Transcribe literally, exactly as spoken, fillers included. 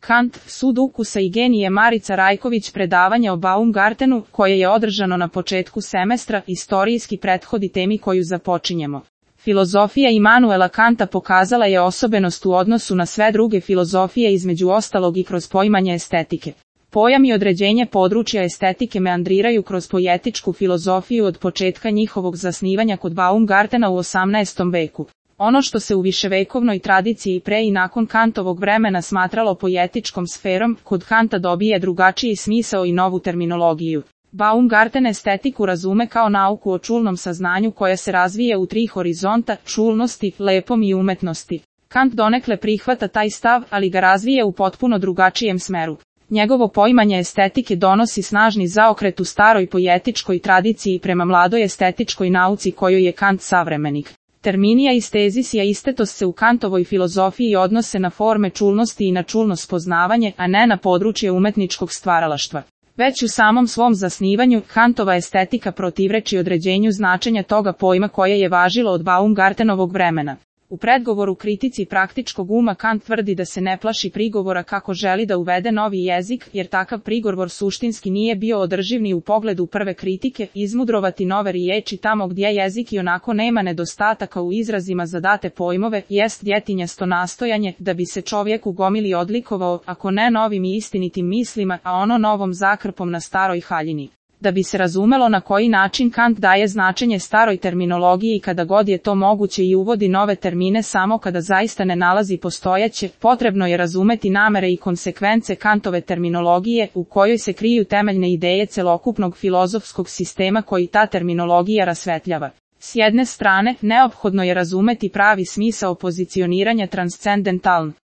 Kant, sud ukusa i genije Marica Rajković predavanje o Baumgartenu, koje je održano na početku semestra, istorijski prethodi temi koju započinjemo. Filozofija Imanuela Kanta pokazala je osobenost u odnosu na sve druge filozofije, između ostalog i kroz poimanje estetike. Pojam i određenje područja estetike meandriraju kroz poetičku filozofiju od početka njihovog zasnivanja kod Baumgartena u osamnaestom veku. Ono što se u viševekovnoj tradiciji pre i nakon Kantovog vremena smatralo poetičkom sferom, kod Kanta dobije drugačiji smisao i novu terminologiju. Baumgarten estetiku razume kao nauku o čulnom saznanju koja se razvije u tri horizonta, čulnosti, lepom i umetnosti. Kant donekle prihvata taj stav, ali ga razvije u potpuno drugačijem smeru. Njegovo poimanje estetike donosi snažni zaokret u staroj poetičkoj tradiciji prema mladoj estetičkoj nauci kojoj je Kant savremenik. Terminija i stezisija istetos se u Kantovoj filozofiji odnose na forme čulnosti i na čulno spoznavanje, a ne na područje umetničkog stvaralaštva. Već u samom svom zasnivanju, Kantova estetika protivreči određenju značenja toga pojma koje je važilo od Baumgartenovog vremena. U predgovoru kritici praktičkog uma Kant tvrdi da se ne plaši prigovora kako želi da uvede novi jezik, jer takav prigovor suštinski nije bio održiv ni u pogledu prve kritike, izmudrovati nove riječi tamo gdje jezik i onako nema nedostataka u izrazima za date pojmove, jest djetinjasto nastojanje da bi se čovjek u gomili odlikovao, ako ne novim i istinitim mislima, a ono novom zakrpom na staroj haljini. Da bi se razumelo na koji način Kant daje značenje staroj terminologiji kada god je to moguće i uvodi nove termine samo kada zaista ne nalazi postojeće, potrebno je razumeti namere i konsekvence Kantove terminologije, u kojoj se kriju temeljne ideje celokupnog filozofskog sistema koji ta terminologija rasvetljava. S jedne strane, neophodno je razumeti pravi smisao pozicioniranja transcendentaln.